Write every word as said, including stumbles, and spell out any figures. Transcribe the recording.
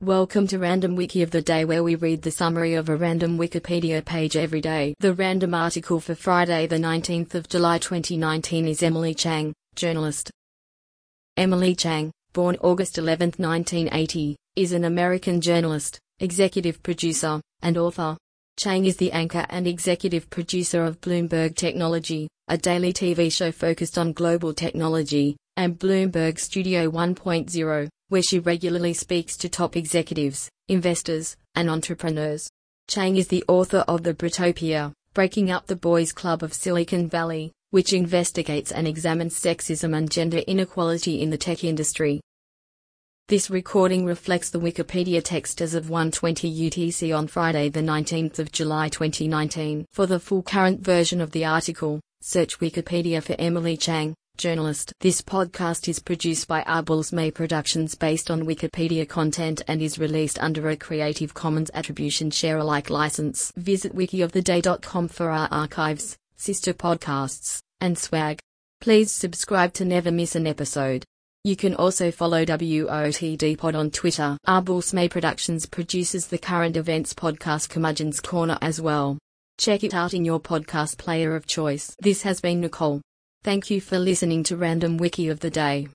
Welcome to Random Wiki of the Day, where we read the summary of a random Wikipedia page every day. The random article for Friday the nineteenth of July twenty nineteen is Emily Chang, journalist. Emily Chang, born August eleventh nineteen eighty, is an American journalist, executive producer, and author. Chang is the anchor and executive producer of Bloomberg Technology, a daily T V show focused on global technology, and Bloomberg Studio one point oh, where she regularly speaks to top executives, investors, and entrepreneurs. Chang is the author of The Britopia, Breaking Up the Boys Club of Silicon Valley, which investigates and examines sexism and gender inequality in the tech industry. This recording reflects the Wikipedia text as of one twenty U T C on Friday the nineteenth of July twenty nineteen. For the full current version of the article, search Wikipedia for Emily Chang, journalist. This podcast is produced by Arbels May Productions based on Wikipedia content and is released under a Creative Commons Attribution Share Alike license. Visit wiki of the day dot com for our archives, sister podcasts, and swag. Please subscribe to never miss an episode. You can also follow W O T D Pod on Twitter. Arbels May Productions produces the current events podcast Curmudgeon's Corner as well. Check it out in your podcast player of choice. This has been Nicole. Thank you for listening to Random Wiki of the Day.